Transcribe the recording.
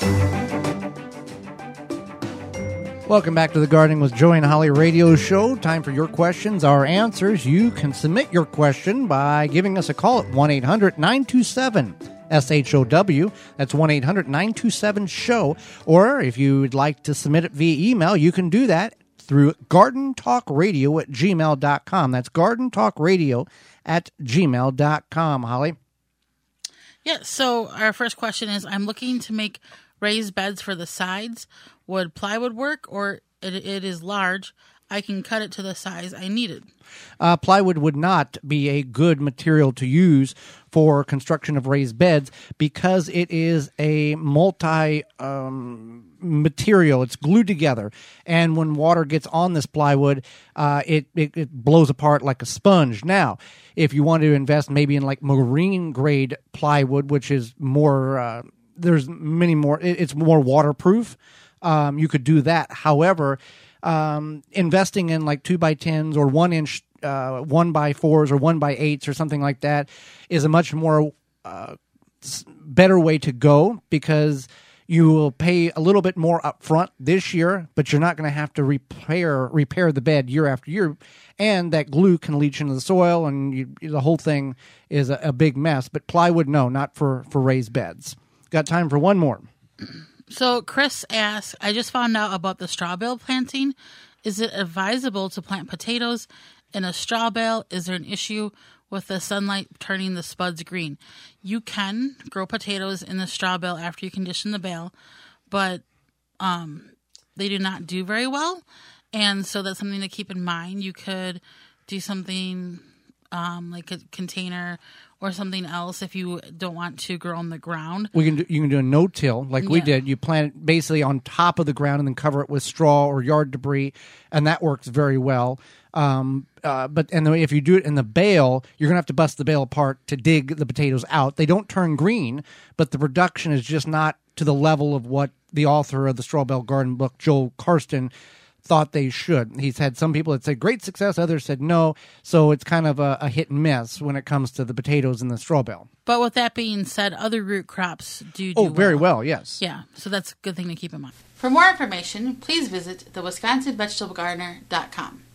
Welcome back to the Gardening with Joey and Holly radio show. Time for your questions, our answers. You can submit your question by giving us a call at 1-800-927-SHOW. That's 1-800-927-SHOW. Or if you would like to submit it via email, you can do that through gardentalkradio@gmail.com. That's gardentalkradio@gmail.com. Holly? Yeah, so our first question is, I'm looking to make raised beds for the sides. Would plywood work, or it is large? I can cut it to the size I needed. Plywood would not be a good material to use for construction of raised beds because it is a material. It's glued together, and when water gets on this plywood, it blows apart like a sponge. Now, if you want to invest maybe in like marine grade plywood, which is more, there's many more. It's more waterproof. You could do that. However, investing in like 2x10s or 1-inch 1x4s or 1x8s or something like that is a much more better way to go, because you will pay a little bit more up front this year, but you're not going to have to repair the bed year after year, and that glue can leach into the soil, and the whole thing is a big mess. But plywood, no, not for raised beds. Got time for one more. So Chris asks, I just found out about the straw bale planting. Is it advisable to plant potatoes in a straw bale? Is there an issue with the sunlight turning the spuds green? You can grow potatoes in the straw bale after you condition the bale, but they do not do very well. And so that's something to keep in mind. You could do something like a container or something else if you don't want to grow on the ground. You can do a no-till like we did. You plant it basically on top of the ground and then cover it with straw or yard debris, and that works very well. If you do it in the bale, you're going to have to bust the bale apart to dig the potatoes out. They don't turn green, but the production is just not to the level of what the author of the Straw Bale Garden book, Joel Karsten, thought they should. He's had some people that said great success, others said no, so it's kind of a hit and miss when it comes to the potatoes in the straw bale. But with that being said, other root crops do very well, yes. Yeah, so that's a good thing to keep in mind. For more information, please visit theWisconsinVegetableGardener.com.